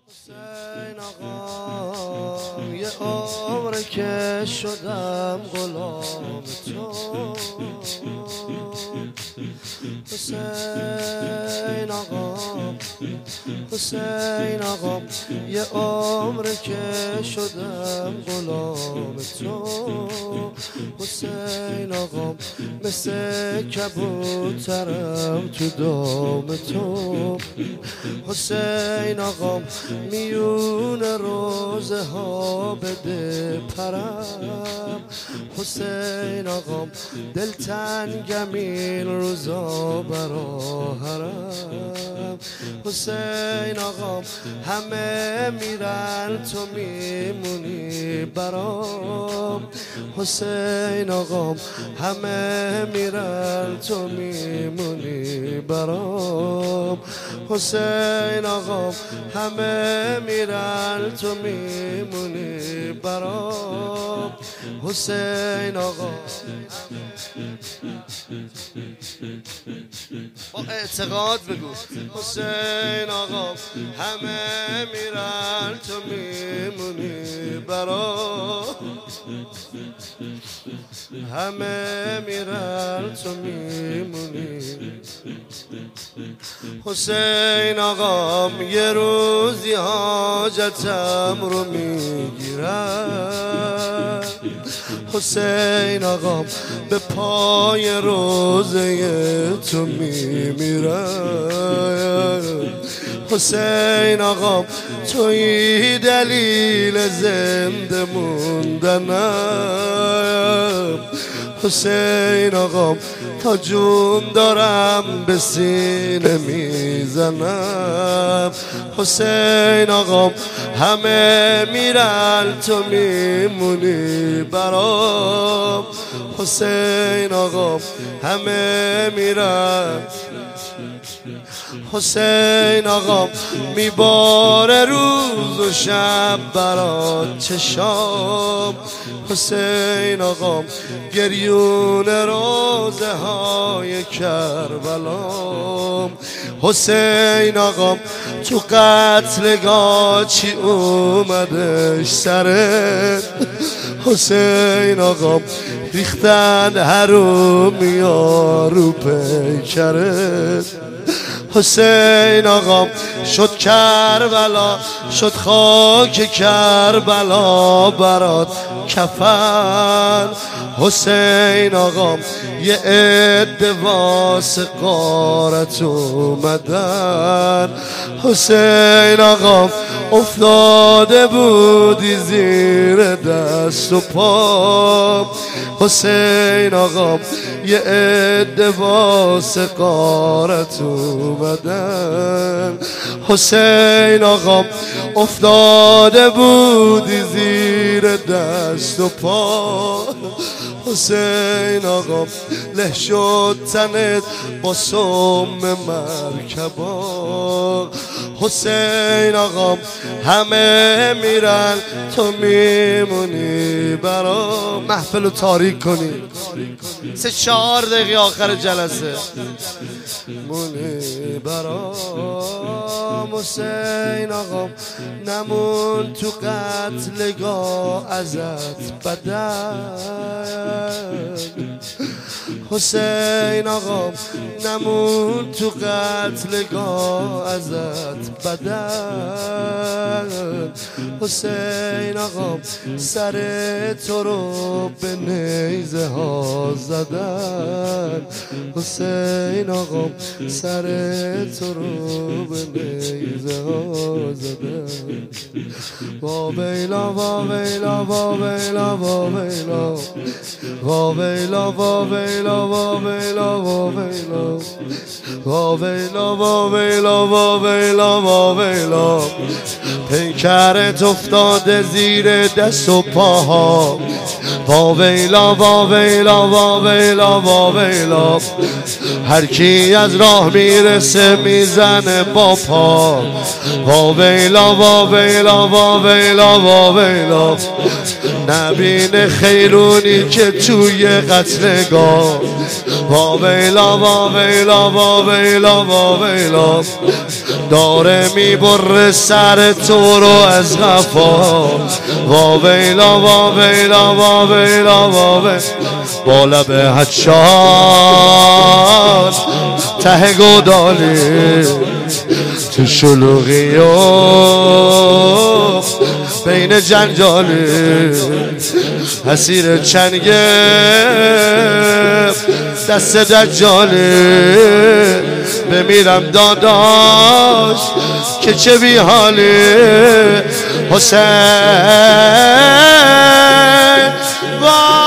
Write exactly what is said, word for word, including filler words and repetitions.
حسین آقا یه عمره که شدم غلام تو. حسین آقا حسین آقا یه عمره که شدم غلام تو. حسین آقا مثل کبوترم تو دام تو. حسین آقا میون روزه ها بده پرم. حسین آقا دلتنگم این روزا برا حرم. حسین آقا همه میرن تو میمونی برام. حسین آقا همه میرن تو میمونی برام. حسین آقا همه میرن تو میمونی برام. حسین آقا با اعتقاد بگو. حسین آقا همه میرن تو میمونی برام. همه میرن تو میمونی. حسین آقا یه روزی حاجتم رو میگیرم. حسین آقا به پای روزه تو میمیرم. حسین آقا توی دلیل زنده موندنم. حسین آقا تا جون دارم به سینه میزنم. حسین آقا همه میرن تو میمونی برام. حسین آقا همه میرن. حسین آقا میباره روز و شب برات چشام. حسین آقا گریون روزه های کربلام. حسین آقا تو قتلگاه چی اومدش سرت. حسین آقا ریختن حرومی ها رو پیکرت. حسین آقا شد کربلا شد خاک کربلا برات کفن. حسین آقا یه عده واسه غارت اومدن. حسین آقا افتاده بودی زیر دست و پا. حسین آقا یه عده واسه غارت اومدن. حسین آقا افتاده بودی زیر دست و پا. حسین آقا له شد تنت با سم مرکبا. حسین آقا همه میرن تو میمونی برام. محفل رو تاریک کنی سه چهار دقیقه آخر جلسه مونی برام. حسین آقا نمون تو قتلگاه ازت بدن. حسین آقا نمون تو قتلگاه ازت بدن. حسین آقا سر تو رو به نیزه ها زدن. حسین آقا سر تو رو به نیزه ها زدن. وا ویلا وا ویلا وا ویلا وا ویلا وا ویلا وا ویلا وا ویلا وا ویلا وا ویلا وا ویلا وا ویلا وا ویلا. پیکرت افتاده زیر دست و پاها. وا ویلا وا ویلا وا ویلا وا ویلا. هر کی از راه میرسه میزنه با پا. وا ویلا وا ویلا وا ویلا ویلا وا ویلا نبین خیرونی که توی قتلگاه وا ویلا وا ویلا وا ویلا وا ویلا داره میبره سر تو رو از غفا وا ویلا وا ویلا وا ویلا وا ویلا با لب هچان ته گودالی تو شلوغی و بین جنجالی حسیر چنگه دست دجالی بمیرم داداش که چه بی حالی حسین